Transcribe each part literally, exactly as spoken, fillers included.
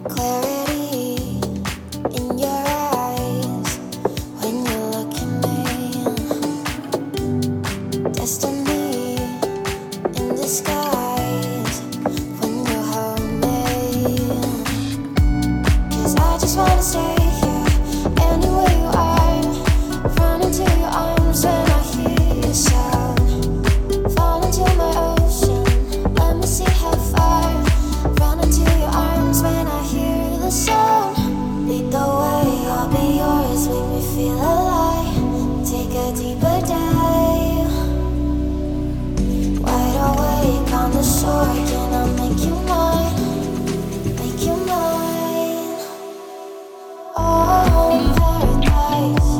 Clarity in your eyes when you look at me. Destiny in disguise when you hold me. 'Cause I just wanna stay here anywhere you are. Run into your arms when I hear your sound. Fall into my ocean, let me see how far. Run into your arms when I hear the sound. Lead the way, I'll be yours, make me feel alive. Take a deeper dive. Wide awake on the shore, can I make you mine? Make you mine. Oh, in paradise.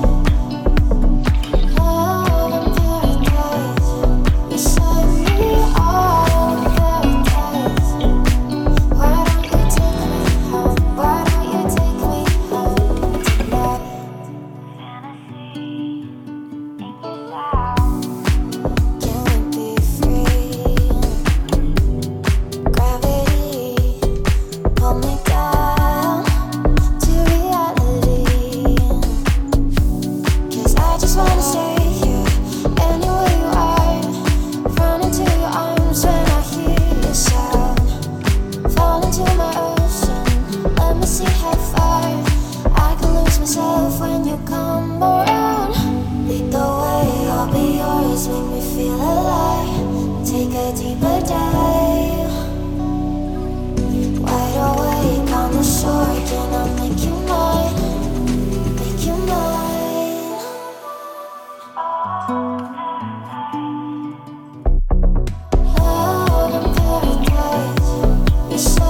Oh, in paradise. You set me all in paradise. Why don't you take me home? Why don't you take me home tonight? Can we be free? Gravity pull me down to reality. 'Cause I just wanna stay here anywhere you are. Run into your arms when I hear your sound. Fall into my ocean, let me see how far. I can lose myself when you come around. Lead the way, I'll be yours, make me feel alive. Take a deeper dive. Wide awake on the shore, can I make you mine? Make you mine. Love in paradise. You said